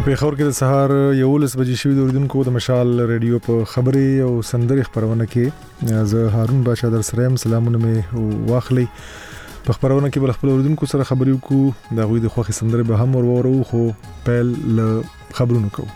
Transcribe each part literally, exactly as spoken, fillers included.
په پیښور کې د سهار یولس بجې شوې د اوریدونکو د مشال ریډیو په خبري او سندري خبرونه کې زه هارون باشا در سره يم. سلامونه مې واخلي. په خبرونه کې بل خپل اوریدونکو سره خبري وکړو. دا غوي د خوخي سندري به هم ورورو خو پیل ل خبرونو کوو.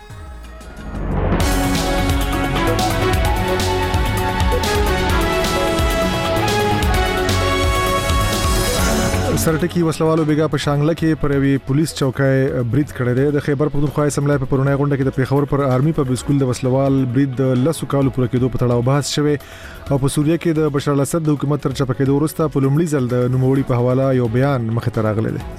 سرټکی وسلوالو بیګا په شانګله کې پر وی پولیس چوکۍ برید کړی دی. د خیبر پختونخوا اسمبلی په پرونای غونډه کې د پیښور پر آرمي پبلک سکول د وسلوال برید د لسو کالو پوره کېدو په تړاو بحث شوی او په سوریه کې د بشار الاسد د حکومت تر چپه کېدو وروسته په لومړي ځل د نوموړي په حواله یو بیان مخ ته راغلی دی.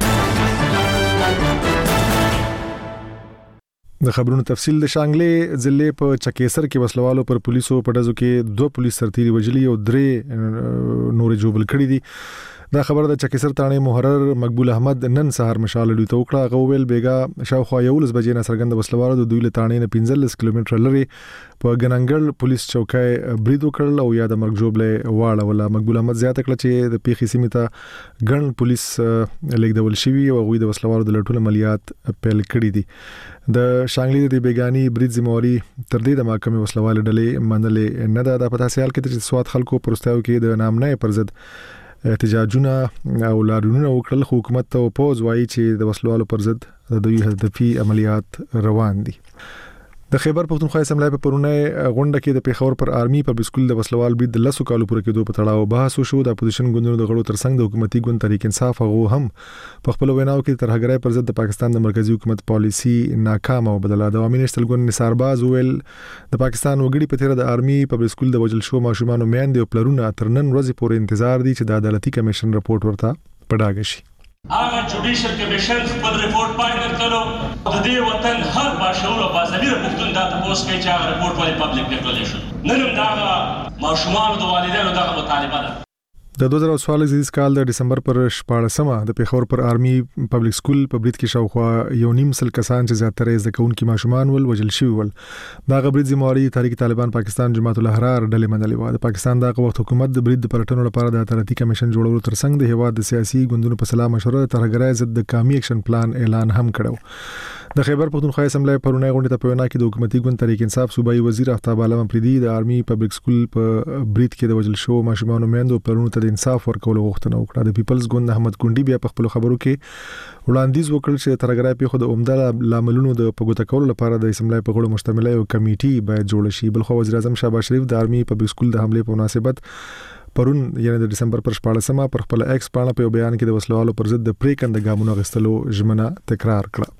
د خبرونو تفصیل د شانګلې ضلع په چکیسر کې وسلوالو پر پولیسو په دزو کې دوه پولیس سرتیري وجلي او درې نور جوبل کړي دي. دا خبر د چکیسر تانه محرر مقبول احمد نن سهار مشال لوي ته وکړه. غوویل بیګا شاوخوا یولس بجې نه سرګند وسلوالو د دوی له تانه نه پنځلس کیلومتر لري په ګننګل پولیس چوکۍ برید وکړل او یا د مرګ جوړلې واړه ولا. مقبول احمد زیاته کړ چې د پیښې سیمه ته ګڼ پولیس لیکدول شوی او غوي د وسلوالو د لټول عملیات پیل کړي دي. د شانګلې د بیګانی برید ذمہواری تر دې د محکمې وسلوال ډلې منلې نه ده. د پتا سیال کې چې سواد خلکو پرستاو کې د نامنه پر ضد احتجاجونه او لارونه وکړل. حکومت ته پوز وایي چې د وسلوالو پر ضد د دوی هدفي عملیات روان دي. د خیبر پختونخوا اسمبلی په پرونای غونډه کې د پیښور پر آرمي پبلک سکول د وسلوال برید د لسو کالو پوره کېدو په تړاو بحث وشو. د اپوزیشن ګوندونو د غړو ترڅنګ د حکومتي ګوند تحریک انصاف هغه هم په خپل ویناو کې ترهګرۍ پر ضد د پاکستان د مرکزی حکومت پالیسی ناکامه وبدله. د عوامي نېشنل ګوند نثار باز ویل د پاکستان وګړي په تیر د آرمي پبلک سکول د وجل شو ماشومان میندې او پلرونه تر نن ورځې پورې انتظار دي چې د عدالتي کمیشن رپورت ورته پډاګ شي. هغه جوډیشل کمیشن خپل ریپورت پای درکړو. د دې وطن هر باشعور او باضمیر پښتون دا تاسو کوي چې هغه ریپورت ولې پبلک ډیکلریشن نن هم دا ماشومان د والدینو دغه مطالبه ده. د دوه زره څوارلس کال د دسمبر پر شپاړسمه د پیښور پر آرمي پبلک سکول په برید کې شاوخوا یو نیم سل کسان چې زیاتره زده کوونکي ماشومان ول وجل شوی ول. دا برید ذمہواری تحریک طالبان پاکستان جماعت الاحرار ډلې منلې و. د پاکستان دغه وخت حکومت د برید د پلټنو لپاره د عدالتي کمیشن جوړولو ترڅنګ د هیواد د سیاسي ګوندونو په سلا مشوره ترهګرۍ ضد د قومي اکشن پلان اعلان هم کړو. د خیبر پختونخوا اسمبلی پرونای غونډه ته په وینا کې د حکومتي ګوند تحریک انصاف صوبایي وزیر افتاب عالم پریدي د آرمي پبلک سکول په برید کې د وجل شو ماشومان میندو پرونو ته د انصاف ورکولو غوښتنه وکړه. د پیپلز ګوند احمد کونډي بیا په خپل خبرو کې وړاندیز وکړ چې ترهګرۍ په خود عمده لاملونو د پګوت کولو لپاره د اسمبلی په غړو مشتمله یو کمیټي باید جوړ شي. بلخو وزیر اعظم شهباز شریف د آرمي پبلک سکول د حمله په مناسبت پرون یعنی د دسمبر پر شپاړسمه پر خپل ایکس پاڼه په بیان کې د وسلوالو پر ضد د پریکند ګامونو غستلو ژمنه تکرار کړه.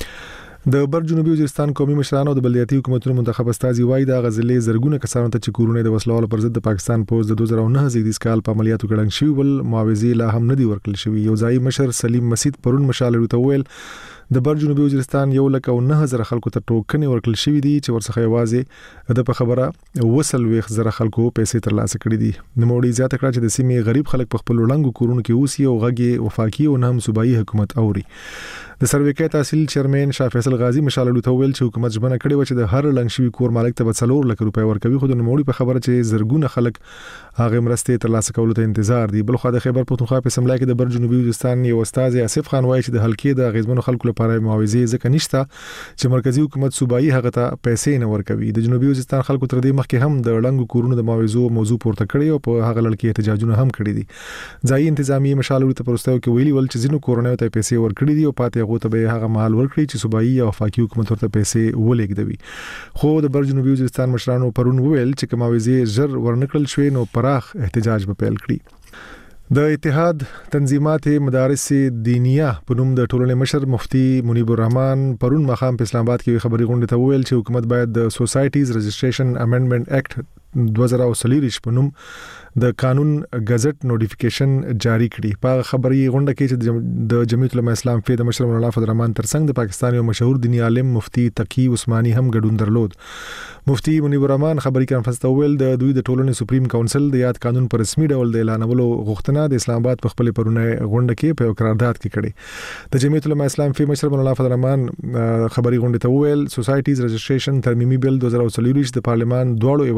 د بر جنوبي وزیرستان قومي مشران او د بلدیاتي حکومتونو منتخب استازي وایي د غزلې زرګونه کسانو ته چې کورونه د وسلوالو پر ضد د پاکستان پوز د دوه زره نهه زیږدیز کال په عملیاتو کې ډنګ شوی ول معاوضې لا هم نه دی ورکړل شوی. یو ځای مشر سلیم مسید پرون مشال ته ویل د بر جنوبي وزیرستان یو لک او نه زره خلکو ته ټوکنې ورکړل شوی دي چې ورڅخه یوازې د په خبره وسل ویخ زره خلکو پیسې ترلاسه کړې دي. نوموړي زیاته کړه چې د سیمې غریب خلک په خپل وړاندو کورونو کې اوسي او غږی وفاقي او نه هم صوبایي حکومت اوري. د سرویکای تحصیل چیرمن شاه فیصل غازی مشال ته ویل چې حکومت ژمنه کړې و چې د هر لنګ شوی کور مالک ته څلور لک روپۍ ورکوي. خو د نوموړي په خبره چې زرګونه خلک هغه مرستې ترلاسه کولو ته انتظار دي. بلخو د خیبر پختونخوا په اسمبلی کې د بر جنوبي وزیرستان یو استاد آصف خان وایي چې د حلقې د غیزمنو خلکو لپاره معاوضې ځکه نشته چې مرکزی حکومت صوبایي هغه ته پیسې نه ورکوي. د جنوبي وزیرستان خلکو تر دې مخکې هم د لنګو کورونو د معاوضو موضوع پورته کړی او په هغه لړ کې احتجاجونه هم کړي دي. ځای انتظامی مشال ته پرستاو کې ویلي ول چې ځینو کورونو ته پیسې ورکړي دي او پاتې هغه ته به هغه مال ورکړي چې صوبایي او وفاقي حکومت ورته پیسې ولېږدوي. خو د بر جنوبي وزیرستان مشرانو پرون ویل چې کماویزې زر ورنکړل شوی نو پراخ احتجاج به پیل کړي. د اتحاد تنظیمات مدارس دینیه په نوم د ټولنې مشر مفتی منیب الرحمن پرون مخام په اسلام آباد کې خبري غونډه ته ویل چې حکومت باید د سوسایټیز رجسټریشن امندمنت اکټ دوه زره څلور په نوم د قانون غزټ نوټیفیکیشن جاری کړي. په خبري غونډه کې چې د جمعیت العلماء اسلام فی د مشر مولانا فضل الرحمن ترڅنګ د پاکستان یو مشهور دینی عالم مفتی تقی عثماني هم ګډون درلود. مفتی منیب الرحمن خبري کانفرنس ته ویل د دوی د ټولنې سپریم کونسل د یاد قانون پر رسمي ډول د اعلانولو غوښتنه د اسلام آباد په خپل پرونه غونډه کې په قرارداد کې کړي. د جمعیت العلماء اسلام فی مشر مولانا فضل الرحمن خبري غونډه ته ویل سوسایټیز رجسټریشن ترمیمي بل دوه زره څلور د پارلیمان دواړو ایوانونو منظور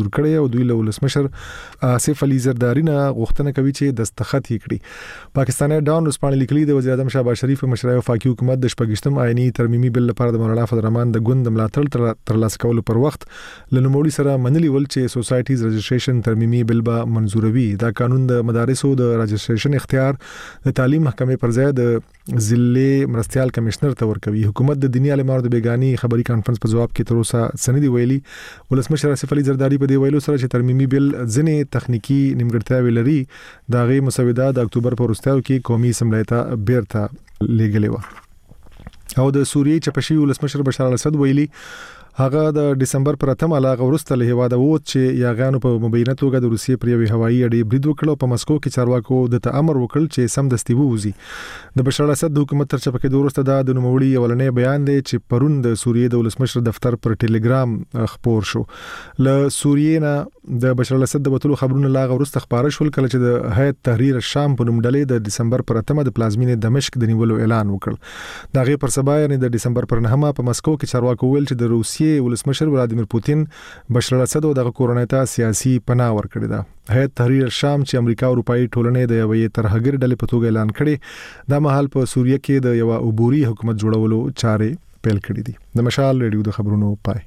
منزور کړی او دوی له ولسمشر آصف علي زرداری نه غوښتنه کوي چې دستخط یې کړي. پاکستاني ډان رسپانې لیکلي د وزیر اعظم شهباز شریف مشرۍ وفاقي حکومت د شپږشتم آئینی ترمیمي بل لپاره د مولانا فضل الرحمن د ګوند ملاتړ ترلاسه کولو پر وخت له نوموړي سره منلي ول چې سوسایټیز رجسټریشن ترمیمي بل به منزوروي. دا قانون د مدارسو د رجسټریشن اختیار د تعلیم محکمې پر ځای د ضلع مرستيال کمشنر ته ورکوي. حکومت د دینی عالمانو د بیگانی خبري کانفرنس په جواب کې تر اوسه سندي ویلي. ولسمشر آصف علي زرداری په دې ویلو سره چې ترمیمي بل ځنې تخنیکی نیمګړتیاوې لري دا غي مسوده د اکتوبر په وروستیو کې قومي اسمبلی ته بیرته لېږلې و. او د سوریې چپشي ولسمشر بشار الاسد ویلي هغه د دسمبر پر اتمه لاغه ورسته له هواده ووت چې یاغانو په مبینه توګه د روسیې پر یوې هوایي اډې برید وکړ او په مسکو کې چارواکو د تامر وکړ چې سم دستي ووزي. د بشار الاسد د حکومت تر چپکې د ورسته د نوموړي اولنې بیان دی چې پرون د سوریې د ولسمشر دفتر پر ټلګرام خبر شو. له سوریې نه د بشار الاسد د وټولو خبرونه لاغه ورسته خبره شول کله چې د هیئت تحریر الشام په نوم ډلې د دسمبر پر اتمه د پلازمینې دمشق د نیولو اعلان وکړ. دا غي پر سبا یعنی د دسمبر پر نهمه په مسکو کې چارواکو ویل چې د روسیې ولسمشر ولادیمیر پوتین بشار الاسد او د کورونای ته سیاسي پناه ورکړی ده. هیئت تحریر الشام چې امریکا او اروپאי ټولنې د یوې ترهګر ډلې په توګه اعلان کړي دا مهال په سوریه کې د یو عبوري حکومت جوړولو چارې پیل کړې دي. د مشال ریډیو د خبرونو پای.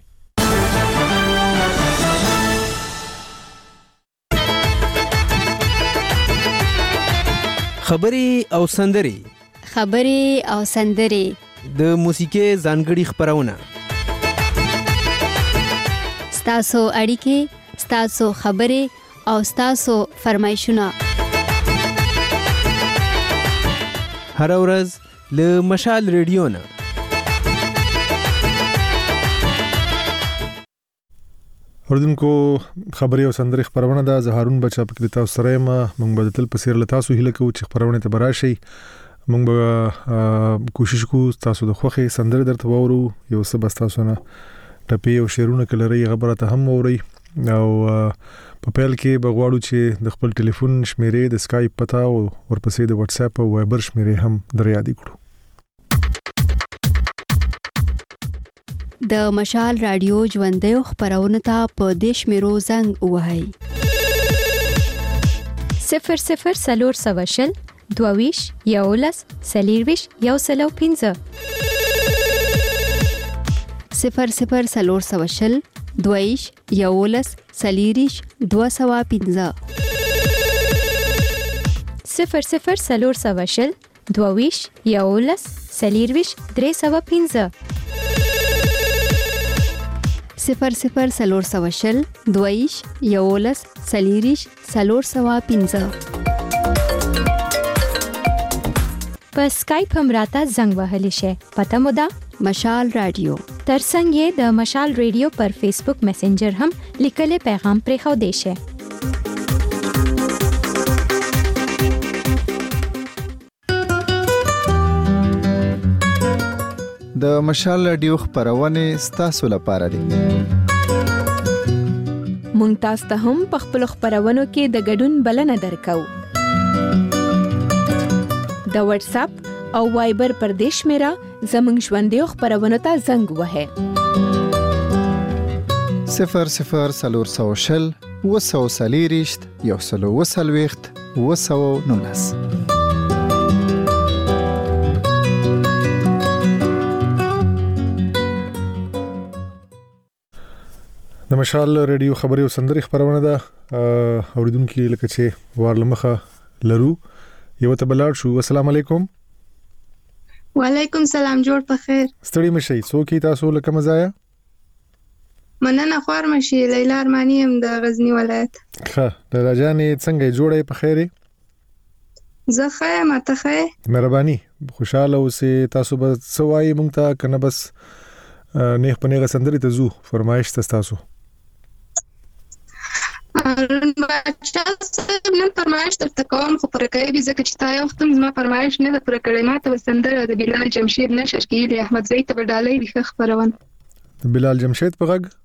خبري او سندري خبري او سندري د موسیقي ځانګړي خبرونه ستاسو اړیکې ستاسو خبري او ستاسو فرمایشونه هر ورځ له مشال ریډیو نه. اردوونکو خبري او سندري خبرونه د زهارون بچا په کې تاسو سره ما موږ به تل په سیر له تاسو هیله کوو چې خبرونه ته براشي. موږ به کوشش کوو تاسو د خوخي سندري درته وورو یو څه بس تاسو نه ټپي او شعرونه کلري خبره ته هم ووري او په پیل کې بغواړو چې د خپل ټلیفون شمیرې د اسکایپ پتا او ورپسې د واتس اپ او وایبر شمیرې هم دریادي کړو. د مشال رادیو ژوندۍ خبرونه ته په دیش میرو زنګ وهاي صفر صفر سلور سواشل دوویش یولس سلیرویش یو سلو پینځه صفر صفر سلور سواشل دوویش یولس سلیریش دو سوا پینځه صفر صفر سلور سواشل دوویش یولس سلیرویش درې سوا پینځه صفر صفر سلور سواشل دویش یولس سلیریش سلور سوا پینځه په اسکایپ هم راته زنګ وهلی شي. پته مو ده مشال رادیو ترڅنګ یې د مشال ریډیو پر فیسبوک میسنجر هم لیکلي پیغام پرې خو دی شي. د مشال رادیو خبرونه ستاسو لپاره دي. مونږ تاسو ته هم په خپل خبرونو کې د ګډون بلنه درکو. د واتس اپ او وایبر پر دیش میرا زمنګ ژوندۍ خبرونو ته زنګ وهه صفر صفر سلور سوشل وسو سلیریشت یو سلو وسلويخت وسو نونس. د مشال ریډیو خبري او سندري خبرونه ده اوریدونکو لکه چې وارلمخه لرو یو ته بلار شو. السلام علیکم. وعلیکم سلام جوړ په خیر. ستړي مشي څوک تاسو لکه مزایا مننه خوار مشي لیلا ارمانی هم د غزنی ولایت. ښه د راجانې څنګه جوړې په خیره زه خیر ماته خیر مهرباني خوشاله اوسې. تاسو به سوای مونږ ته کنه بس نه په نه سندري ته زو فرمایش تاسو بچا نن فرمایش درته کوم خو پر کوي ځکه چې تا یو وخت ما فرمایش نه پر کړی ماته سندره د بلال جمشید نشر کېږي احمد زید ته ډالۍ ویخه خبرونه بلال جمشید په غږ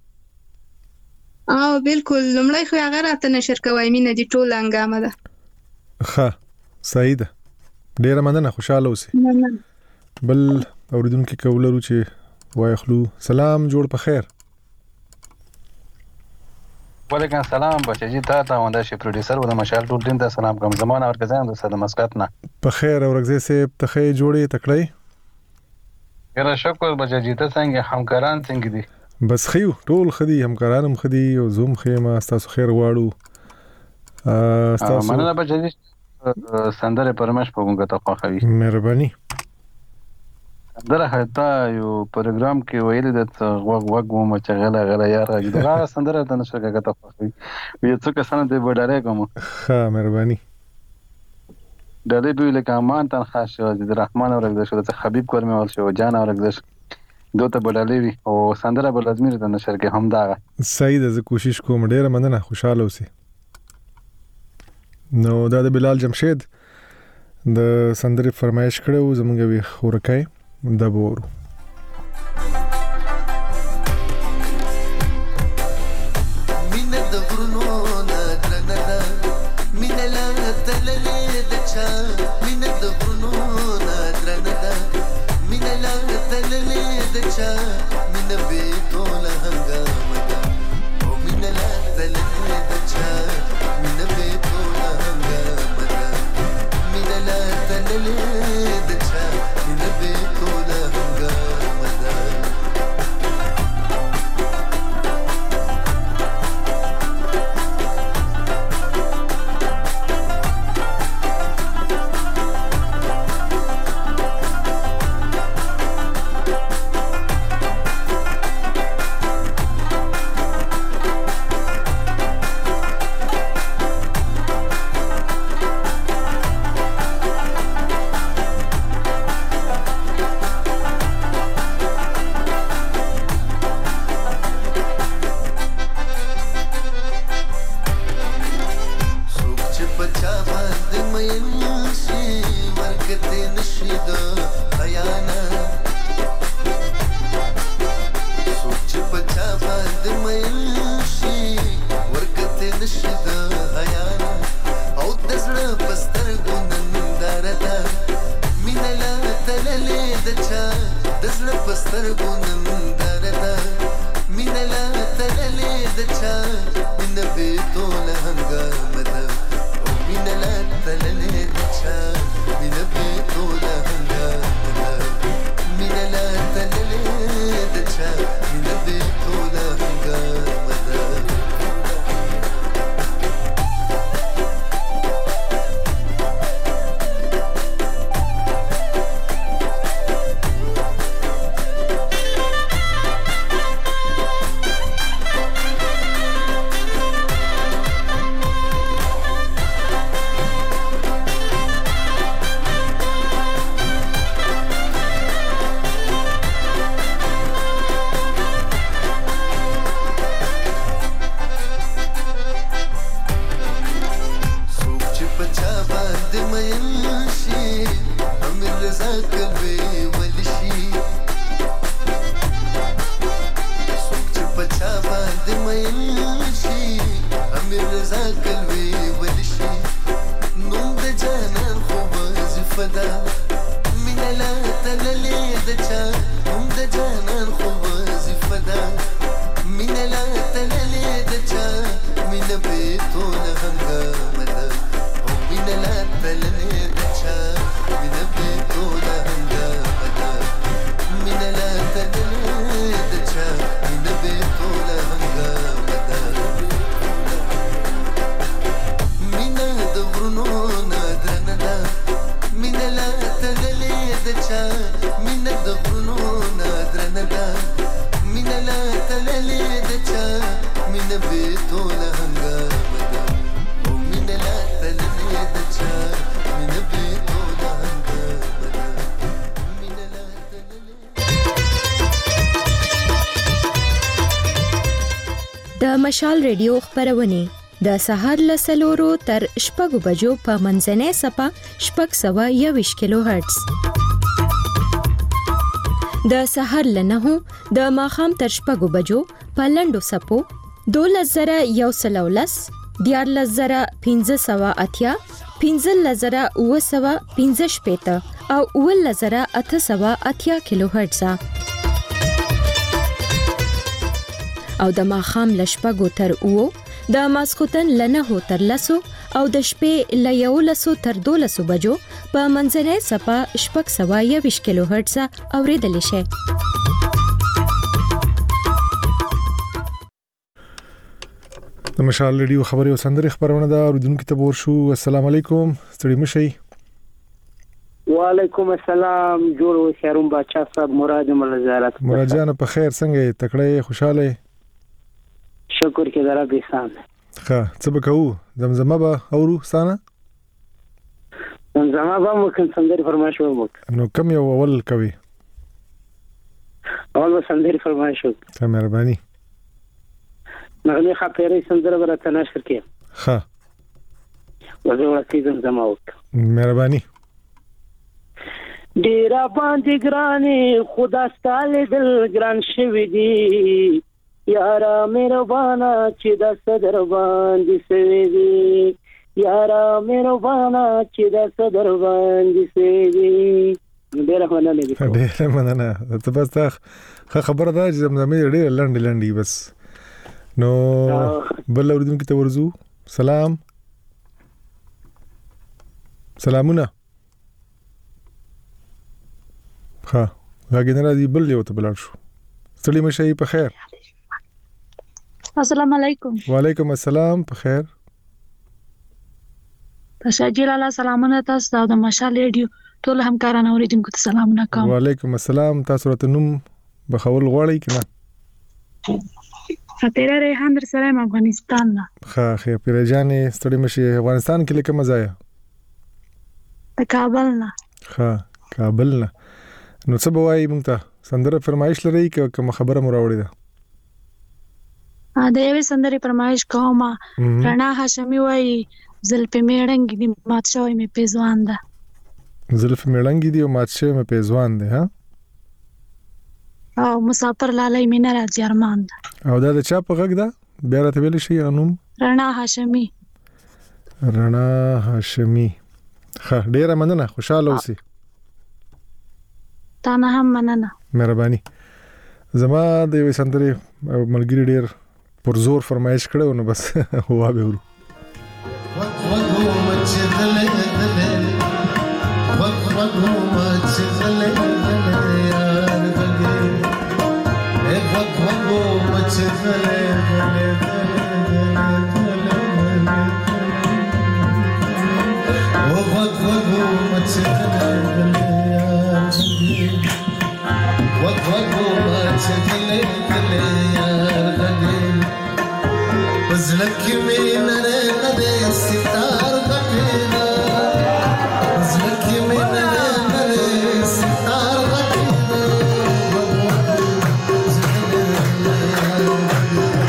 او بالکل لمړی خو هغه راته نشر کوي مینه دي ټول انګامه ده. ښه سعید ډیر مننه خوشاله اوسې. بل اوریدونکو کولرو چې وای خلو سلام جوړ په خیر. وعلیکم السلام بچی تا ته ونده شي پروډوسر و د مشال ټول ټیم ته سلام کوم زمانه ورکزم د صد مسقط نه په خیر اورګزې سه تخې جوړې تکړی ګره شکر بچی ته څنګه همکاران څنګه دي بس خيو ټول خدي همکارانم خدي او زوم خیمه تاسو خیر غواړو تاسو مننه بچی سندره پرمش په ګونګه ته خوخوي مهرباني دره هتا یو پروګرام کې ویل د وګ وګ مو چغله غلا یار دا سندره د نشه کګه ته خوخوي وی څه کسانه د وډاره کوم ها مهرباني دله به له کمان تن خاص د رحمان اورګد شو د حبیب کورمه ول شو جان اورګد دوته بډالې وی او سندره بل لازمي د نشر کې هم دا صحیح ده کوشش کوم ډیره مننه خوشاله اوسئ نو دا د بلال جمشید د سندره فرمایش کړو زمونږ وی خورکای د بورو مینه د غرونو نادرنه ده مینه لا تللې د چا مینه د غرونو نادرنه ده مینه لا تللې د چا مینه به ټول هنګامه ده او مینه لا تللې د چا مینه به ټول هنګامه ده مینه لا تللې د چا مینه به مشال ریډیو خبرونه د سهار ل سلورو تر شپږو بجو په منځنۍ سپه شپږ سوه یوویشت کیلو هرتز د سهار ل نهو د ماخام تر شپږو بجو په لنډو سپو دولس زره یو سل ولس دیارلس زره پنځه سوه اتیا پنځلس زره اوه سوه پنځه شپېته او اوولس زره اته سوه اتیا کیلو هرتز او د ماخام ل شپږو تر اوو د ماسخوتن لنهو تر لسو او د شپې ل یولسو تر دولسو بجو په منځنۍ صفه شپږ سوه یویشت کیلو هرتز اوریدل شي. د مشال ریډیو خبري او سندري خبرونه دا اوریدونکو ته ورشو. السلام علیکم ستړي مشي. وعلیکم السلام جوړ و شهرون بچا صاحب مراد ملزارت مراد جان په خیر څنګه تکړه خوشاله شکر کې درا به سان ښه څه به کوو زمزمه به اورو ستانه زمزمه به ممکن سندري فرمایش وکړو نو کوم یو اول کوي اول به سندري فرمایش وکړو ته مهرباني نغمه خاطري سندره برته نشر کې ښه وزه ورته زمزمه وکړو مهرباني ډیرا باندې ګرانې خدا ستاله دل ګران شوی دی یارا مهربانا چې د صدر باندې سوي دی یارا مهربانا چې د صدر باندې سوي دی ډیره مننه دي ډیره مننه ته بس ته خبره ده چې زمزمه ډیره لنډ لنډي بس نو بل اوریدونکو ته ورزو. سلام سلامونه ها غاګینه راځي بل یو ته بلار شو. ستړي مشي په خیر. السلام علیکم. وعلیکم السلام په خیر. تشجیل الله سلامونه تاسو د مشال ریډیو ټول همکارانو اوریدونکو ته سلامونه کوم. وعلیکم السلام تاسو راته نوم بخول غواړئ کنه؟ خاطر ریحان در سره افغانستان نه. ښه ښه پیرجانې ستړي مشي افغانستان کې لکه مزه یا؟ د کابل نه. ښه کابل نه. نو څه به وایي مونږ ته سندره فرمایش لري که کوم خبره مو راوړې ده؟ د یوې سندرې فرمایش کوم. رڼا هاشمي وایي زلفې میړنګې دي مات شوی مې پیزوان ده. زلفې میړنګې دي او مات شوی مې پیزوان ده ها؟ او مسافر لالی مې نه راځي ارمان ده. او دا د چا په غږ ده؟ بیا راته ویلی شي انوم؟ رڼا هاشمي. رڼا هاشمي. ښه ډیره مننه خوشاله اوسئ. تا نه هم مننه مهرباني. زما د یوې سندرې ملګري ډیر پر زور فرمایش کړو نو بس هوا به ورو. وغو مچ غلې غلې وغو مچ غلې غلې یار غلې اے وغو مچ غلې غلې او وغو مچ غلې غلې وغو مچ غلې غلې یار غلې زلکی مې نره نره ستار غټینا زلکی مې نره نره ستار غټینا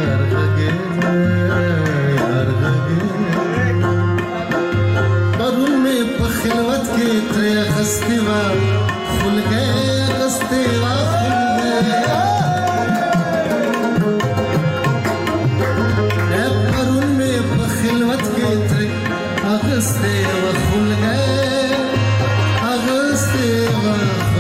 یار غږېده یار غږېده پرون مې په خلوت کې ترې اخیستې وه خولګۍ اخیستې وه پرون مې په خلوت کې ترې اخیستې وه خولګۍ اخیستې وه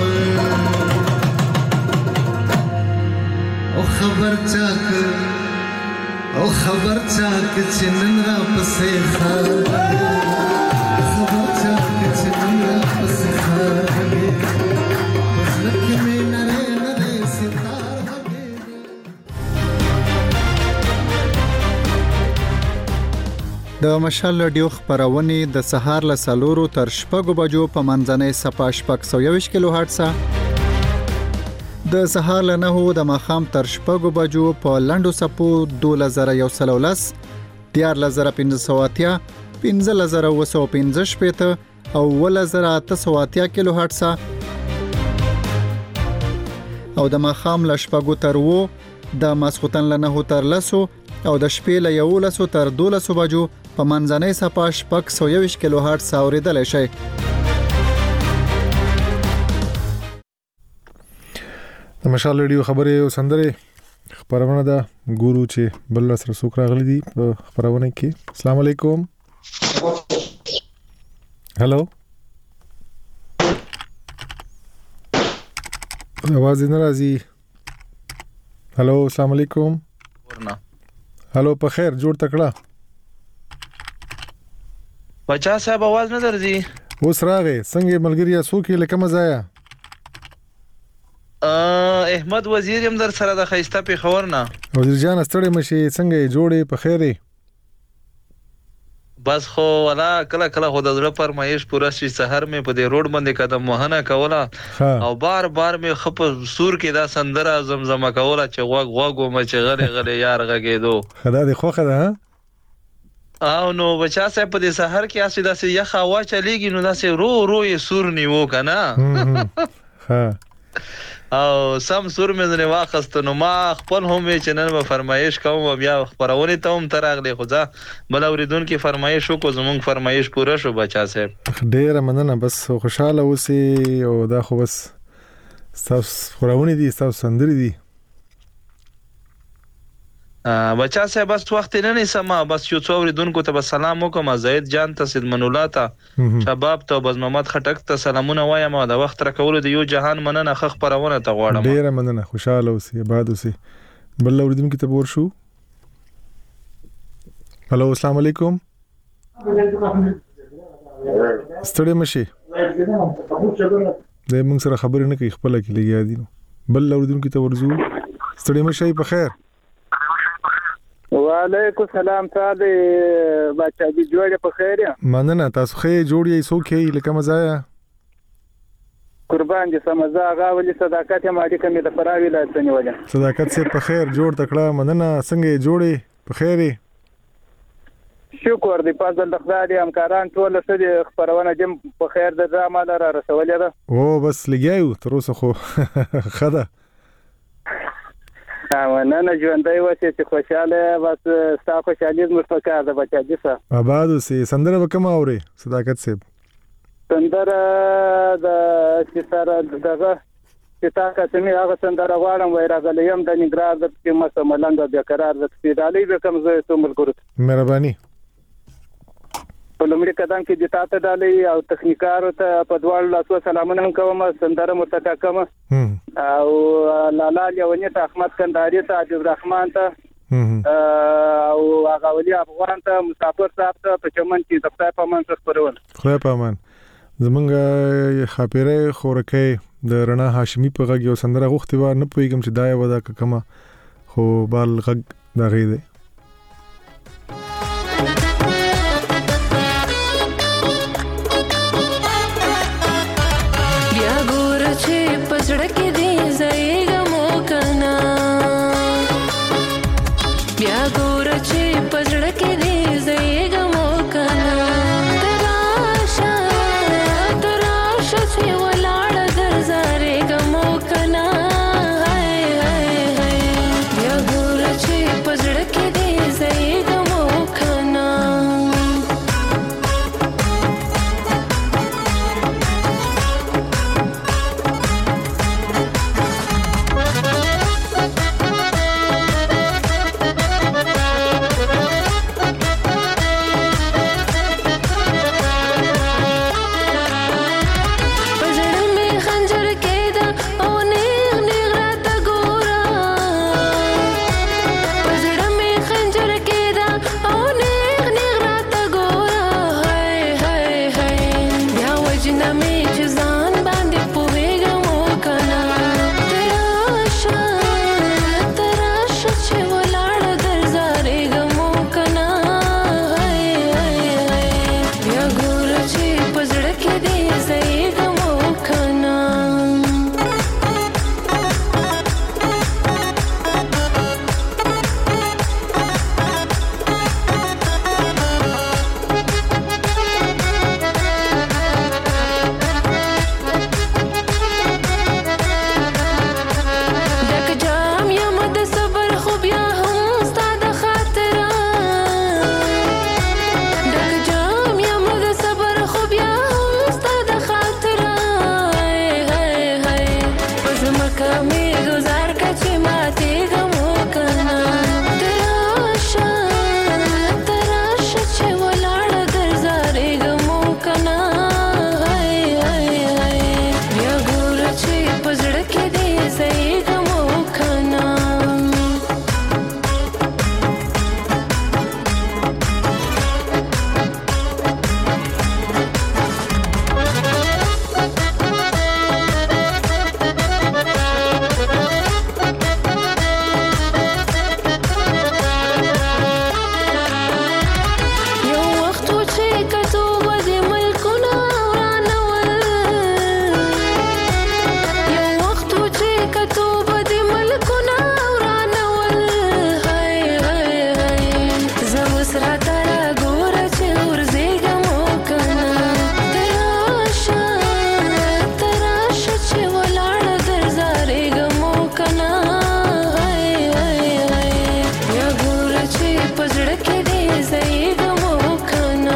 او خبر چاک او خبر چاک چې نن را پسې خاږي خبر چاک چې نن را پسې خاږي په زړه کې مې نری نری ستار غږېږي. د مشال رادیو خپرونې د سهار له څلورو تر شپږو بجو په منځنۍ څپه شپږ سوه یوویشت کیلو هرټزه، د سهار له نهو د ماښام تر شپږو بجو په لنډو څپو دولس زره یو سل او لس، دیارلس زره پنځه سوه اتیا، پنځلس زره اووه سوه پنځه شپېته او اوولس زره اته سوه اتیا کیلو هرټزه، او د ماښام له شپږو تر اوو، د ماسخوتن له نهو تر لسو او د شپې له یولسو تر دولسو بجو په منځنۍ څپه شپږ سوه یوویشت کیلو هرټز اورېدلی شئ. د مشال رادیو خبرې او سندرې خبرونه ده. ګورو چې بل سره څوک راغلي دي په خبرونه کې. السلام علیکم. هلو आवाज نه راځي. هلو السلام علیکم. هلو په خیر جوړ تکړه بچا صاحب आवाज نه درځي. اوس راغې څنګه ملګری څوک یې لکه مزایا احمد وزیر هم در سره د خیسته په خبر نه. وزیر جان ستړي مشي څنګه جوړې په خیره؟ بس خو ولا کله کله خو د زړه فرمایش پوره شي. سحر مې په دې روډ باندې قدم وهنه کوله او بار بار مې خپ سور کې دا سندره زمزمه کوله چې غوغ غوغ مې چې غلې غلې یار غږېدو. خدا دې خوخه ده. او نو بچا صاحب په دې سحر کې اسې داسې یخ هوا چلیږي نو داسې رو رو یې سور نیو کنه. ها او سم سور مې نه واخست نو ما خپل هم چې نن به فرمایش کوم بیا خبرونه ته هم تراغلی خو ځا بل اوریدونکو فرمایش وکړو زمونږ فرمایش پوره شو بچا صاحب. ډیر مننه بس خوشاله اوسې او دا خو بس تاسو خبرونه دي تاسو سندري دي بچا صاحب. بس وخت نه نه سما بس یو څو اوریدونکو ته سلام وکم. زید جان ته سید منولا ته شباب ته بز محمد خټک ته سلامونه وایم او د وخت را کول د یو جهان مننه خخ پرونه ته غواړم. ډیر مننه خوشاله اوسې آباد اوسې. بل اوریدونکو ته ور شو. هلو السلام علیکم. ستړي مشي د موږ سره خبرې نه کوي خپل کې لګیا دي. بل اوریدونکو ته ورزو. ستړي مشي په خیر. وعلیکم السلام تعالی بچا دې جوړه په خیر یا مننه تاسو خې جوړې سوکې لکه مزایا قربان دې سمزا غاولي صداقت ما دې کمې د فراوی لا څنګه صداقت سه په خیر جوړ تکړه مننه څنګه جوړې په خیرې شکر دې پازل د خدای همکاران ټول سره خبرونه جم په خیر د ډرامه را رسولې ده. او بس لګیاو تر اوسه خو خدا نه نه ژوندۍ وسې چې خوشاله بس ستا خوشالي زموږ په کار ده بچا دې سه آباد اوسې. سندره به کومه اورې صداقت صاحب؟ سندره د ستاره دغه چې تا کتمې هغه سندره غواړم وای راغلی یم د نګرار د قیمت ملنګ بیا قرار د سپیدالۍ به کوم زه ته ملګرو مهرباني په لومړي قدم کې د تاسو ډالۍ او تخنیکارو ته په دوه لاسو سلامونه کوم. سندره مرتقا کوم او لالا یونیت احمد کندهاري ته عبد الرحمن ته او هغه ولي افغان ته مسافر صاحب ته په چمن کې د خدای په امان خبرونه. خدای په امان. زمونږ خاپیره خورکې د رڼا هاشمي په غږ یو سندره غوښتي و نه پوهیږم چې دا یو ودا کومه خو بال غږ دا غي دی. Pazar پزړه کې دې زېږمو کنه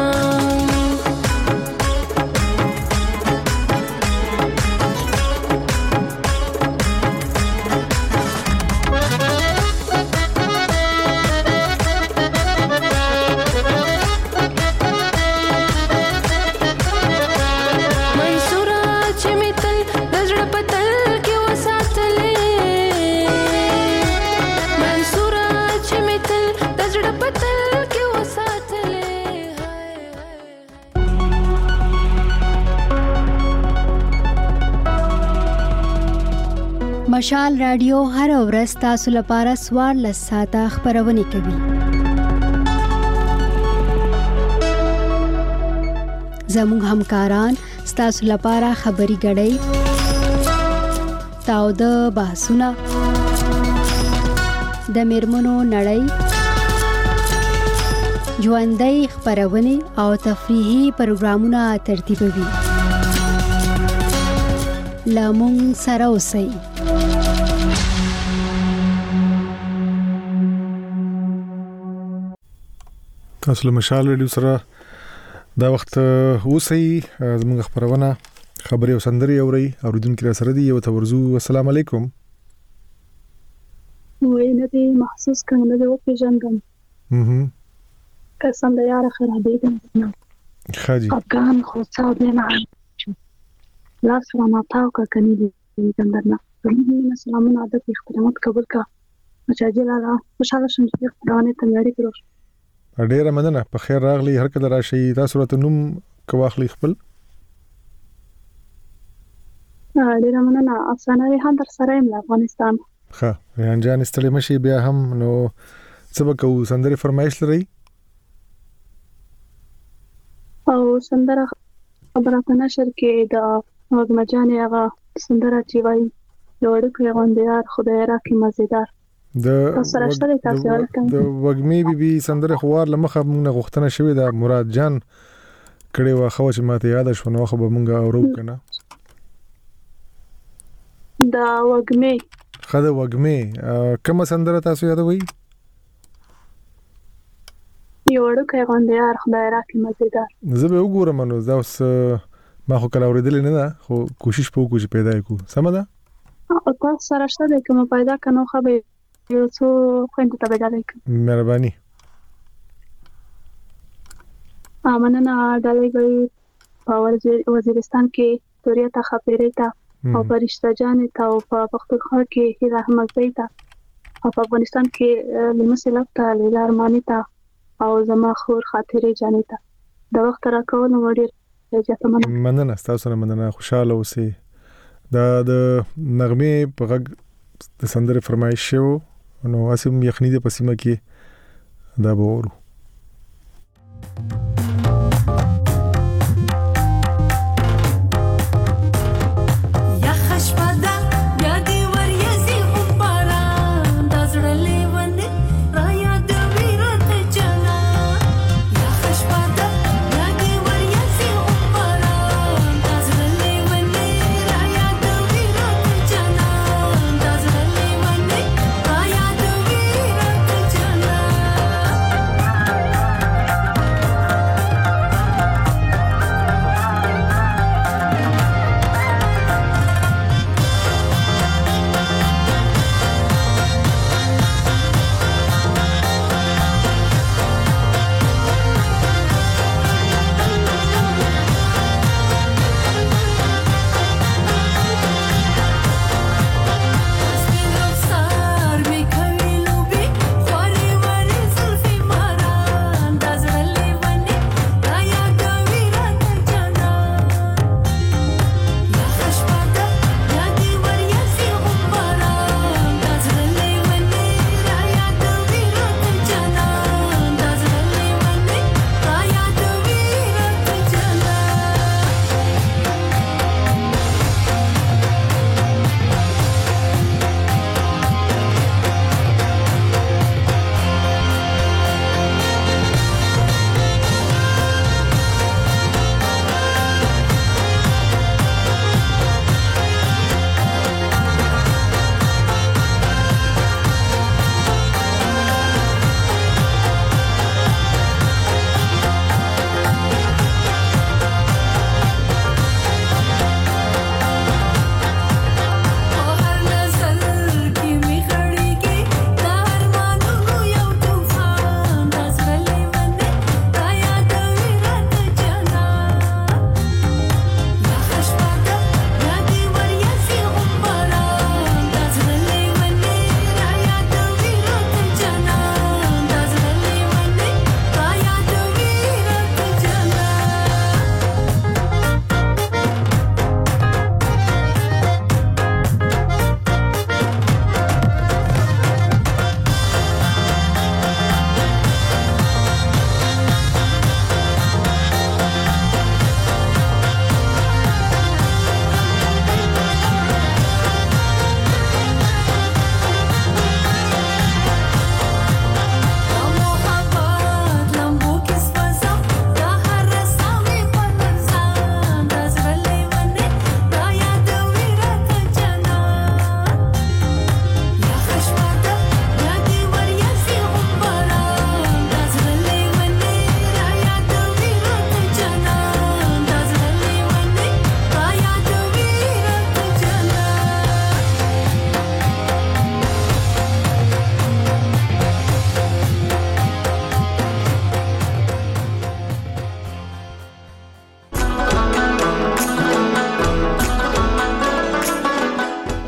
مشال رادیو هر ورځ تاسو لپاره سوار لساته خبرونه کوي. زموږ همکاران تاسو لپاره خبري غړي تاو د بحثونه د میرمنو نړۍ ژوندۍ خبرونه او تفریحي پروګرامونه ترتیبوي. لامون سره اوسئ. تاسو له مشال رادیو سره دا وخت اوسئ. زموږ خبرونه خبري او سندري اوري اوریدونکو را سره دی یو تورزو. السلام علیکم. وای نه دي محسوس کنه د وخت ژوندم اها قسم د یار خرابې دي خاجي افغان خو څاو دی نه لاس را ماتاو کا کني دي څنګه نه سلامونه عادت احترامات قبول کا مشاجل را خوشاله شم چې خبرونه ته لري کړو. ډیره مننه په خیر راغلی. هر کله راشي تاسو راته نوم کواخلی خپل. ډیره مننه. افسانه ریحان در سره یم افغانستان. ښه ریحان جان استړی مشي بیا هم نو سبق او سندري فرمایش لري او سندره خبرته نشر کې دا وګمجانې هغه سندره چې وایي لوړ کې غوندیار خدای راکې مزیدار د د وګمی بي بي سندره خوار لمخه موږ غوښتنه شوې ده مراد جان کړي واخو چې ماته یاد شو نو خو به موږ اورو کنه دا وګمی خدای وګمی کومه سندره تاسو یادوي؟ یوړو کې غوندیار خدای راکې مزیدار. زه به وګورم نو دا اوس ما خو کله اوریدل نه ده خو کوشش په کوشش پیدا کو سم ده او تاسو سره شته کوم پیدا کنو خو به یو څو خويند ته بدلای کوم. مهرباني. امنه ډالۍ غوي په وزیرستان کې توریا ته خبرې ته او فرشته جان ته او په پختونخوا کې هیله احمد زیتا او په افغانستان کې لمسلک ته لارمانی ته او زما خور خاطرې جانې ته د وخت را کول نو ډیر اجازه مننه. مننه تاسو سره مننه. خوشاله اوسئ. دا د نغمه په غږ د سندره فرمایش شو نو اسیم یخنی د پسیمه کې دا بورو.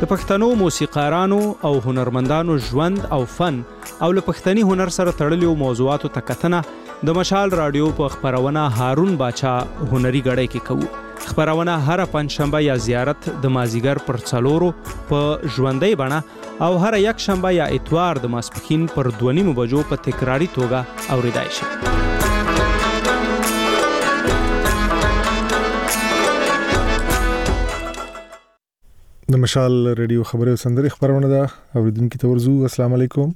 د پښتنو موسیقارانو او هنرمندانو ژوند او فن او له پښتني هنر سره تړلو موضوعاتو ته کتنه د مشال رادیو په خبرونه هارون باچا هنري غړی کې کوو. خبرونه هر پنځشنبه یا زیارت د مازیګر پر څلورو په ژوندۍ بڼه او هر یک شنبه یا اتوار د ماسپښین پر دوه نیمو بجو په تکراری توګه اوریدای شي. د مشال رادیو خبري او سندري خبرونه ده. اوریدونکو ته ورزو السلام علیکم.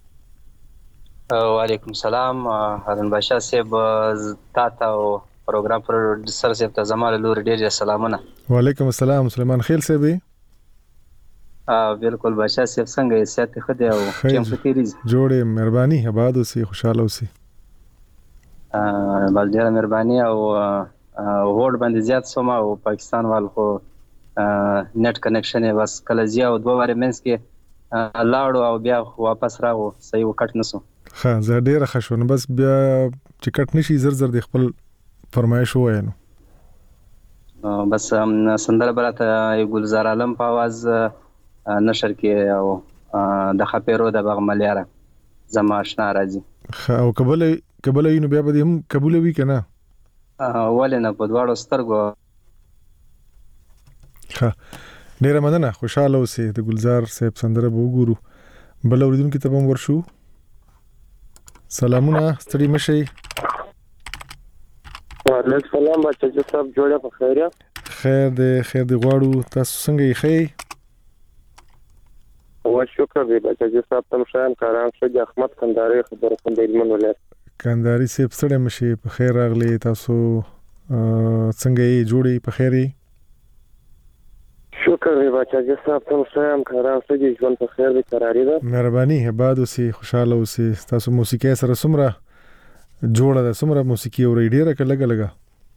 وعلیکم السلام. هارون باشا صاحب تاسو او پروګرام پروډوسر صاحب ته زموږ لور ډیر سلامونه. وعلیکم السلام. سلیمان خیل صاحب. اه بالکل باشا صاحب څنګه سیاست خدای او کوم فتیریز جوړه مهرباني آباد اوسې خوشاله اوسې. ا بل ډیره مهرباني او وورډ باندې زیات سوما او پاکستان وال خو نت کنیکشن یې بس کله زیاو دوه واره منس کې لاړو او بیا واپس راغو صحیح وکټ نسو. ها زه ډیره خوشاله بس بیا چې کټ نشي زر زر د خپل فرمایش وایو. بس سندره براته ګلزار عالم په आवाज نشر کې او د خپيرو د بغملیاره زما آشنا راځي. او قبل قبل یې نو بیا به هم قبول وی کنه ولنه په دواړو سترګو. ها ډیره مننه خوشاله اوسې. د ګلزار صاحب سندره به وګورو. بل اوریدونکو ته هم ورشو. سلامونه ستړي مشي. وعلیکم السلام بچا صاحب جوړه په خیر یا خیر دې خیر دې غواړو. تاسو څنګه یې خې؟ او شکر دې بچا صاحب تم شان کاران شو احمد کنداري خبر کوم د علم ولایت کنداري صاحب ستړي مشي. په خیر راغلي. تاسو څنګه یې جوړي په خیر یې؟ شکر دې بچا صاحب تم شان کاران شو ژوند په خیر دې قراري ده. مهرباني آباد اوسې خوشاله اوسې. تاسو موسیقي سره سمره جوړه ده سمره موسیقي اوري ډیره کله لګا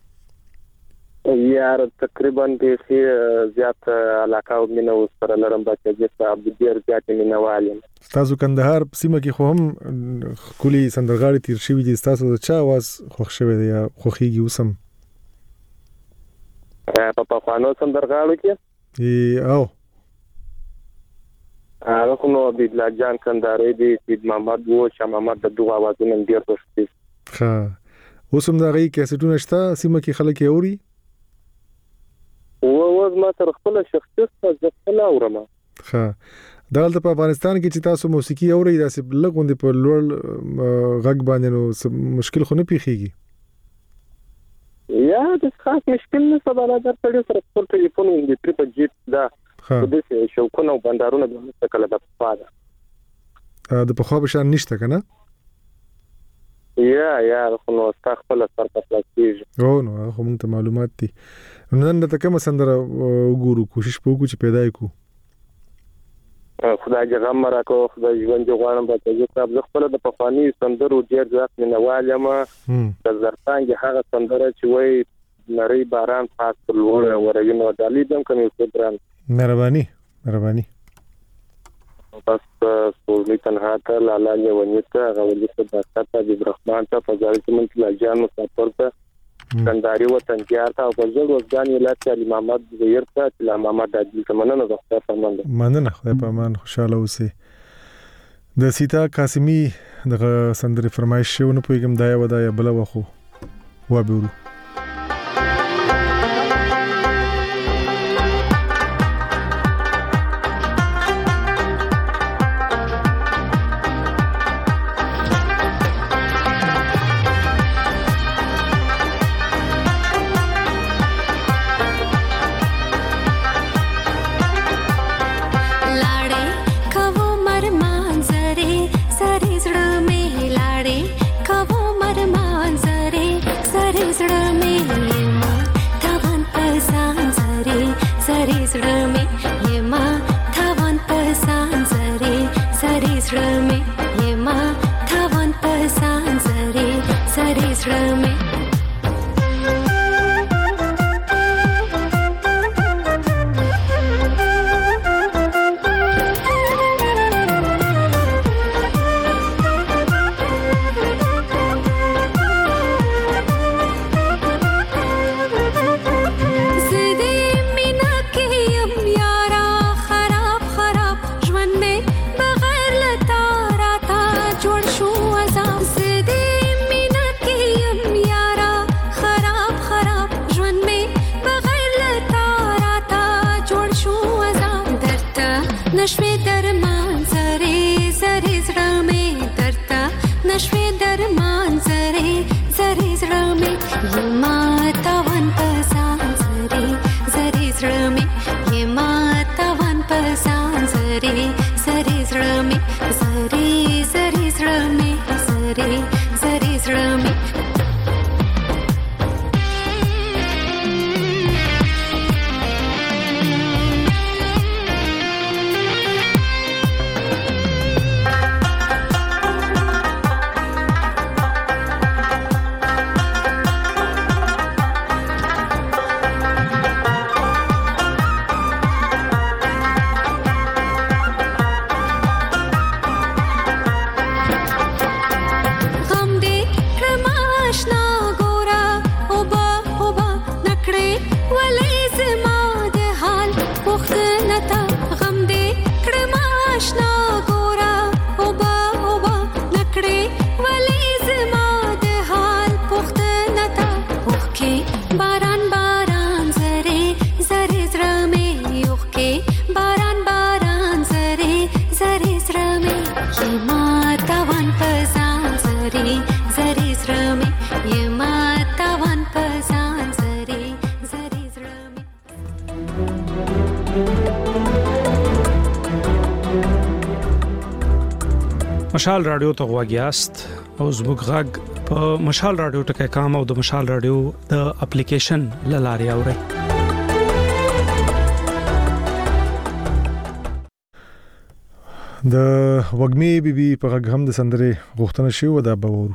یار تقریبا دې زیات علاقه او مینه سره لرم بچا صاحب ډیر زیات مینه والم. تاسو کندهار سیمه کې خو هم کلی سندرغاړي تیر شوی دي. تاسو د چا आवाज خوښ شوی دی یا خوخيږي وسم؟ په پخوانو سندرغاړو کې ای او هغه خو نو د بلاجان کندهاري دي سید محمد وو شاه محمد د دوه आवाजونه ډیر خوښ دي. ها اوسم دا غي کیسټونه شته سیمه کې خلک یې اوري؟ او اوس ما تر خپل شخصیت څخه ځکه اورم. ها دلته په افغانستان کې چې تاسو موسیقي اوري داسې لګوندې په لوړ غږ باندې نو مشکل خو نه پیخيږي؟ یا د خاص مشکل نه سبا در سره سره خپل ټلیفون د ټریپ جیپ دا د دې شوکونه او بندرونه د مستقله د پاده د په خو به شان نشته کنه؟ یا یا خو نو استغفر الله سره پلاستیج او نو خو موږ ته معلومات دي. نن د کوم سندره وګورو کوشش وکړو چې پیدا کو. خدای دې غم راکو. خدای ژوند دې غواړم بچا صاحب زه خپل د پخوانی سندرو ډیر ځات نه والم. د زرتانګ هغه سندره چې وای نری باران پاس لور ورینو دالي دم کوم څه دران. مهرباني مهرباني. بس سولې تنها ته لالا یې ونیته غوړي څه داسته د برحمان ته فزارت منت لا جان مسافر ته کنداري وطن کې آتا او بجل وځان یې لاته علي محمد زهیر ته لا محمد عادل تمنه د خپل فرمان مننه خدای په امان خوشاله اوسې. د سیتا قاسمی د سندري فرمایش شونه پویګم دایا ودایا بل وخو و بيرو. زده مینا کې یم یارا خراب نشوي درمان زری زری زړه مې درته نشوي درمان زری زری زړه مې یما تاوان پسان زری زری زړه مې یما تاوان پسان زری زری زړه مې زری زری زړه مې زری زری زړه مې مشال رادیو ته غواګیاست او زموږ غږ په مشال رادیو ټکي کام او د مشال رادیو د اپلیکیشن لاري اوري د وګمې بیبي په غږ هم د سندره غوښتنه شوی و دا به ورو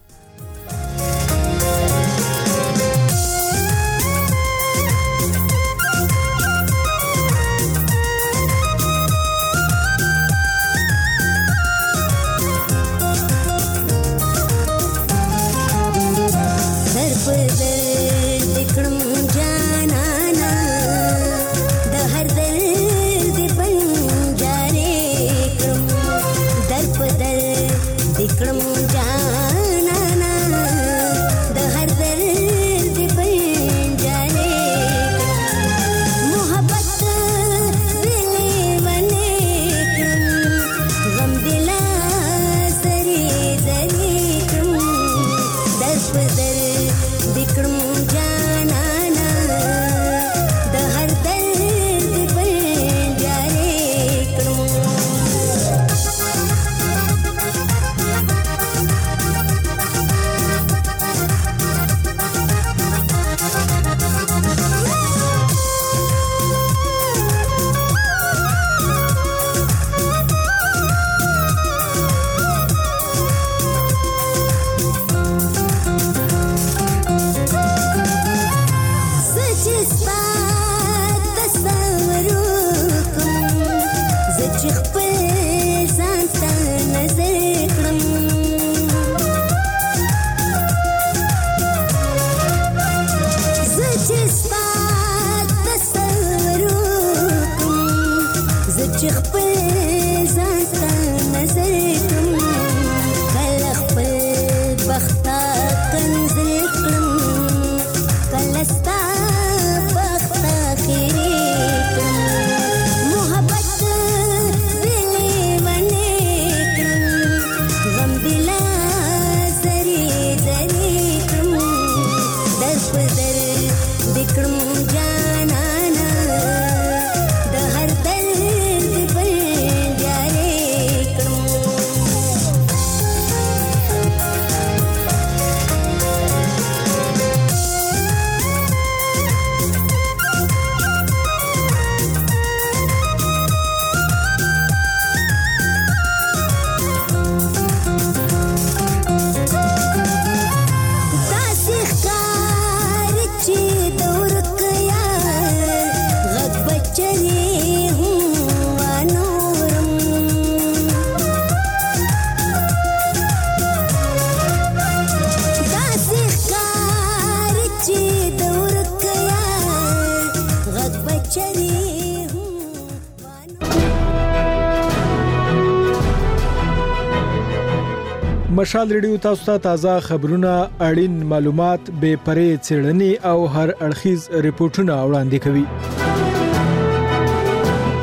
مشال ریډیو تاسو ته تازه خبرونه اړین معلومات به پرې څېړنې او هر اړخیز ریپورتونه وړاندې کوي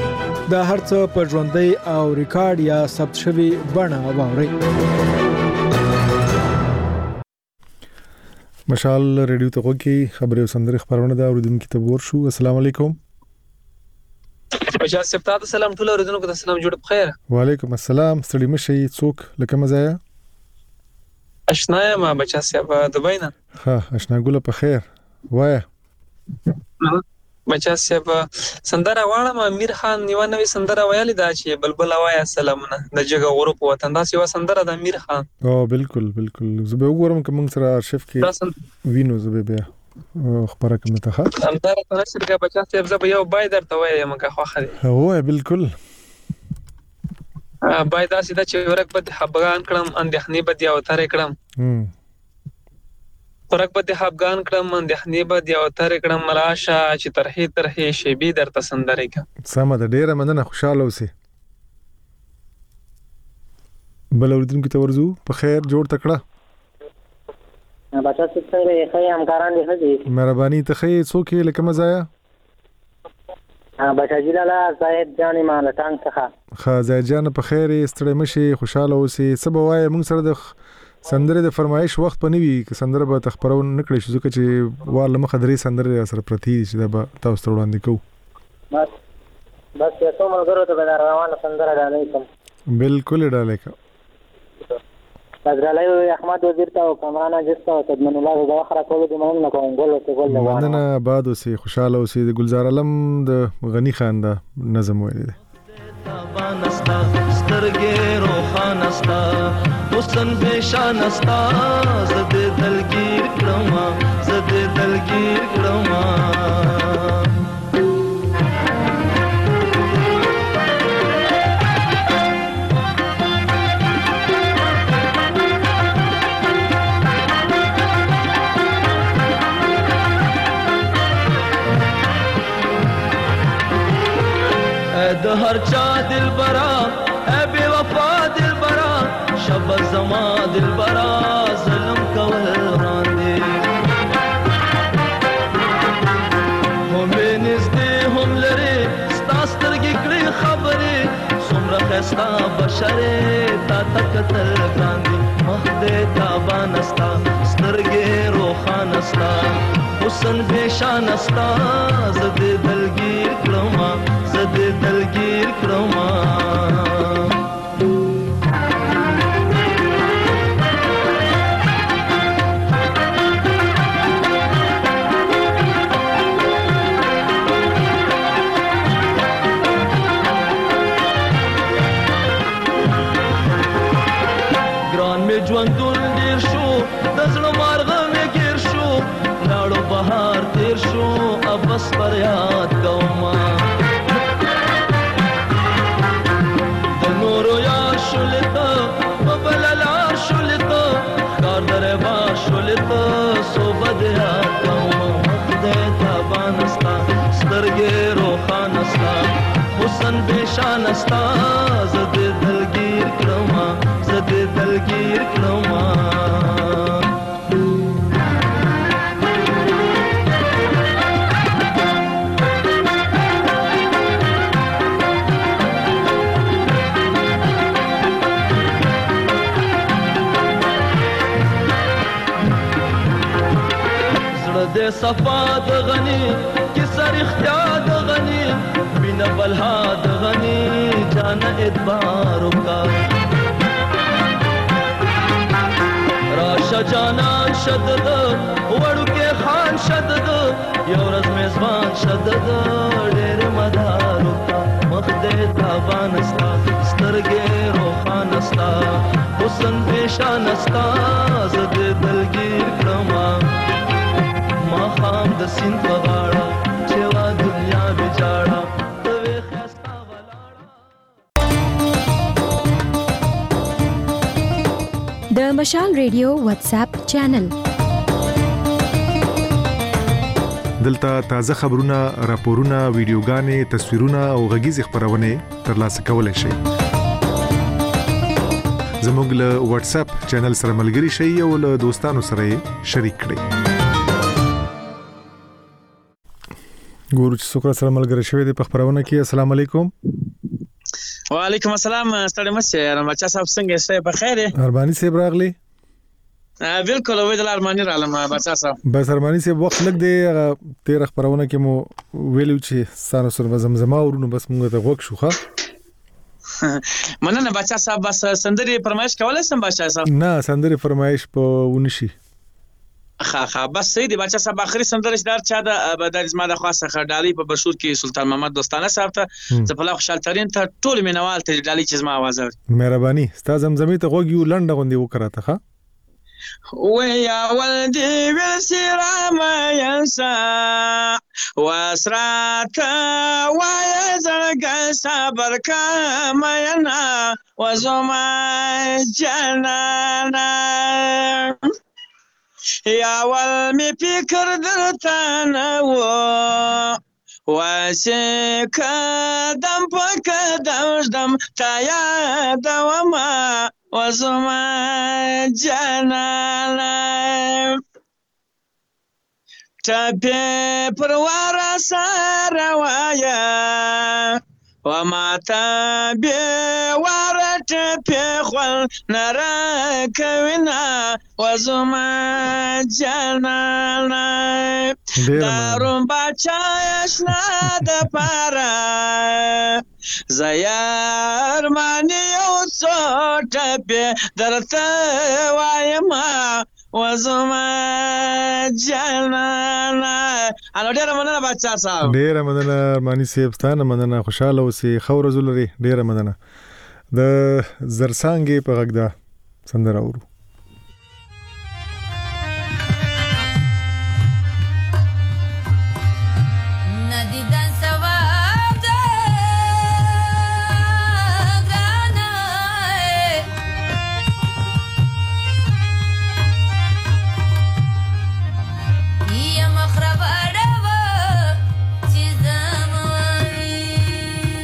د هرڅه په ژوندۍ او ریکارډ یا ثبت شوی بڼه واورئ. مشال ریډیو ته وګورئ خبري او سندري خبرونه دا اوریدونکو ته ورشو. السلام علیکم. بچا سپتا سلام ټول اوریدونکو ته سلام جوړ بخیر. وعلیکم السلام. ستړي مشي څوک لکه مزایا؟ اشنا ما بچا صاحب دبی نه. ها اشنا ګل په خیر. وای بچا صاحب سندره واړه امیر خان نیو نوې سندره ویلې دا چې بلبل وایا سلامونه د جګ غروب وطن دا سیوا سندره د امیر خان. او بالکل بالکل زه به وګورم کوم سره ارشیف کې وینو زه به خبره کوم ته ښه سندره ته نشي کې بچا صاحب زه به یو بای درته وایم که خو خره هو بالکل بای دا سیده چې ورک بد حبغان کړم اندخنی بد یو تر کړم ورک بد حبغان کړم اندخنی بد یو تر کړم ملاشه چې ترهی ترهی شیبی درته سندره کې سم د ډیره مننه خوشاله اوسې بل اوریدونکو ته ورزو په خیر جوړ تکړه بچا څنګه خې همکاران دې هدي مهرباني ته خې څوک لکه مزایا بچا جلاله زاهد جان مالټان څخه خا جان په خیر ستړي مشي خوشاله اوسې سبا وای موږ سره د سندره د فرمایش وخت پنوي ک سندره به تخبرون نکړي شو ځکه چې واله مخ درې سندره سره پرتی چې دا به تاسو ته وړاندې کوو بس بس یو څو ملګرو ته به روانه سندره ډالې کوم بالکل ډالې کوم حضرت احمد وزیر ته او کمران جسته او تدمن الله د اخره کولو د مننه کوم ګل ته ګل وانه مننه بعد اوسې خوشاله اوسې د گلزار علم د غنی خان دا نظم ویلی تابانستا سترګې روخانستا حسن بشانستا زده دلگیر کړم زده دلگیر کړم د هر چا دل برا اے بے وفا دل برا شب زما دل برا ظلم کول راندې هم نږدې هم لري ستاسترګې کړې خبرې څومره خستا بشره تا تکتل ګاندې مخ دې تابانستا سترګې روخانستا حسن بشانستا زده دلگیر کړم زده دلگیر کړم ګران می ژوندون ډیر شو د زړه مارغه می ګیر شو لاړو بهار تیر شو اب بس پر یاد کوما د نورو یار شولتا ببللا شولتا کار دربا شولتا سو بد یاد کوما مخده تابانستا سترګې روخانستا حسن بشانستا زد دلگیر کړم زد دلگیر کړم د صفا د غنی کی سر اختیار د غنی بنا بلها د غنی جان ادبار کا راشه جانان شدد وړو کې خان شدد یو ورځ میزبان شدد ډېر مدار کا مخ دې تابانستا سترګې روخانستا حسن بشانستا زد دلگیر کړم ما خام د سین په غاړه چې وا دنیا بچاړه توې خستا ولاړه د مشال ریډیو واتس اپ چینل دلته تازه خبرونه راپورونه ویډیوګانې تصویرونه او غږیز خبرونه ترلاسه کولای شئ زموږ له واتس اپ چینل سره ملګري شئ او له دوستانو سره شریک کړئ ګورو چې څوک سره ملګری شوی دی په خبرونه کې. السلام علیکم. وعلیکم السلام ستړي مشه بچا صاحب څنګه یې په خیر یې ارمانی صاحب راغلی بالکل وې د ارمانی رالم بچا صاحب بس ارمانی صاحب وخت لګ دی تیر خبرونه کې مو ویلو چې ستاسو سره زمزمه ورونو بس موږ ته وښ شوخه مننه بچا صاحب بس سندري فرمایش کولای سم بچا صاحب نه سندري فرمایش په ونشي خا خا بس سیدی بچا صاحب اخري سندرش دار چا د بدر زما د خاصه خړډالي په بشور کې سلطان محمد دوستانه صاحب ته زپلا خوشحال ترين ته ټول مینوال ته ډالي چې زما आवाज اوري مهرباني ستاسو زمزمي ته غوږی لنډه غوندي وکړه ښه ويا ولدي بالسيرة ما ينسى واسرات ويا زرق صبر كما ينا وزما جنانا يا والمي فكر درتانا واسك دم بك دم تايا دوما وزما جنانا تبي پروارا ساروايا وما تبي ورت بخل نراكونا وزما جنانا دارون بچایشنا د پارا زيار ماني وصوت بي درته وايما وزما جنانا الو ډیر مننه بچا صاحب ډیر مننه مانی صاحب ستانه مننه خوشاله اوسې خو رزول لري ډیر مننه د زرسانګي په غږ دا سندره اورو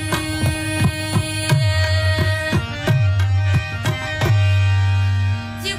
You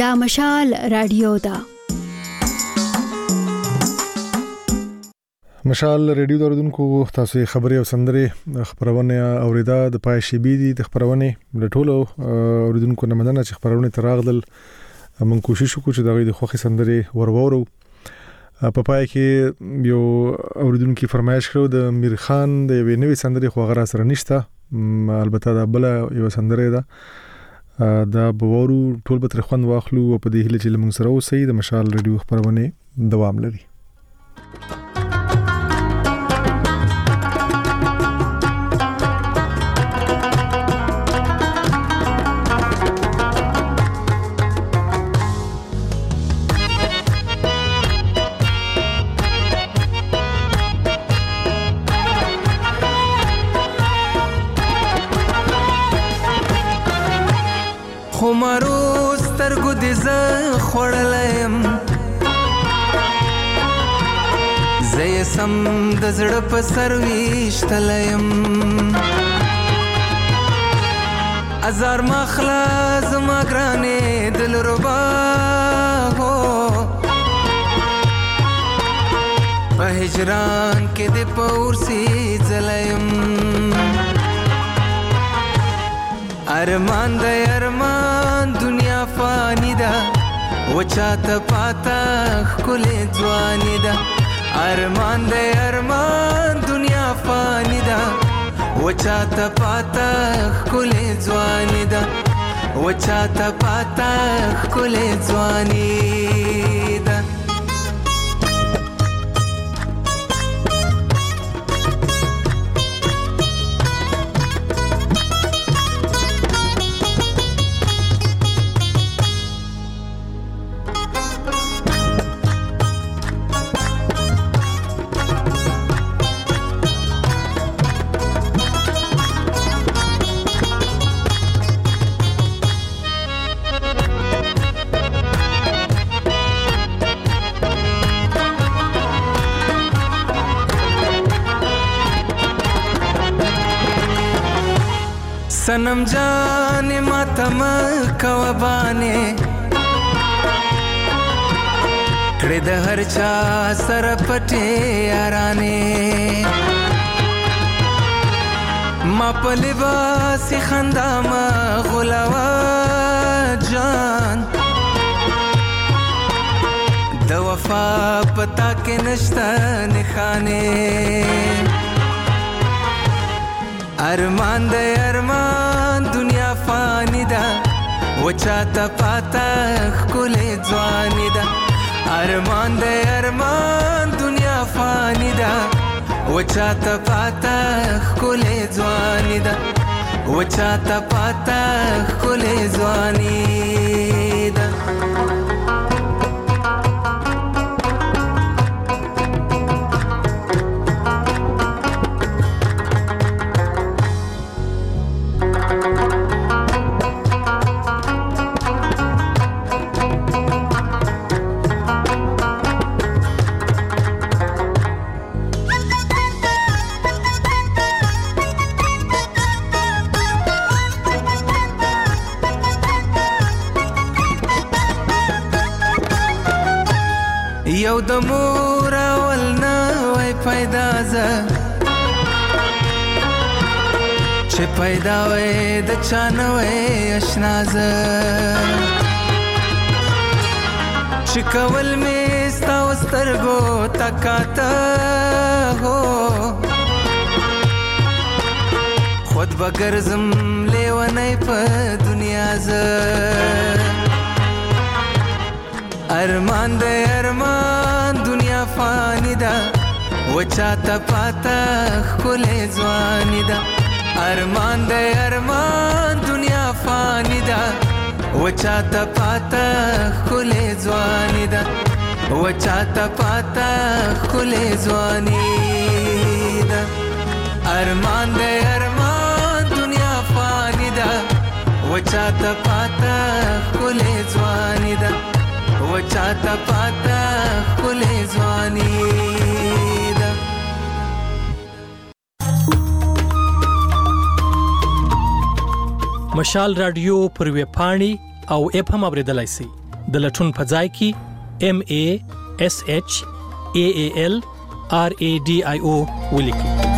دا مشال رادیو دا مشال ریډیو دردونکو تاسو خبري او سندره خبرونه اوریدا د پای شی بي دي د خبرونه د ټولو اوریدونکو نه مننه چې خبرونه تراغدل من کوشش وکړو چې دغه د خوخي سندره ورورو په پای کې یو اوریدونکو فرمایش کړو د میر خان د یوې نوې سندره خو غره سره نشته البته دا بل یو سندره ده دا بوورو ټول به تر خوند واخلو په دې هله چې موږ سره اوسې د مشال ریډیو خبرونه دوام لري. خمارو سترګو دې ز خړلم زې سم د زړه په سر ویشتلم ازار مخلا زما ګرانې دل ربا هو په هجران کې دې پورسي ځلم ارمان د ارمان دنیا فانی ده وچاته پاتا خلې ځواني ده ارمان د ارمان دنیا فانی ده وچاته پاتا خلې ځواني ده وچاته پاتا خلې ځواني ده सनम जाने मातम कवबाने कड़े द हर चा सर पटे याराने मा पलिबा सी खंदा मा गुलावा जान द वफा पता के नश्ता निखाने ارمان د ارمان دنیا فانی ده وچاته پاتا خلې ځواني ده ارمان د ارمان دنیا فانی ده وچاته پاتا خلې ځواني ده وچاته پاتا خلې ځواني ده یو د مور اول نه وای پیدا ز چې پیدا وای د چانه وای آشنا ز چې کول می ستا سترګو تکاته هو خود بغرزم لیونی په دنیا ز ارمان د ارمان دنیا فانی ده وچاته پاتا خلې ځواني ده ارمان د ارمان دنیا فانی ده وچاته پاتا خلې ځواني ده وچاته پاتا خلې ځواني ده ارمان د ارمان دنیا فانی ده وچاته پاتا خلې ځواني ده وچاته پاتا خلې ځواني ده مشال رادیو پر ویب پاڼې او اپ هم اوریدلای شئ د لټون په ځای کې M A S H A A L R A D I O ولیکئ.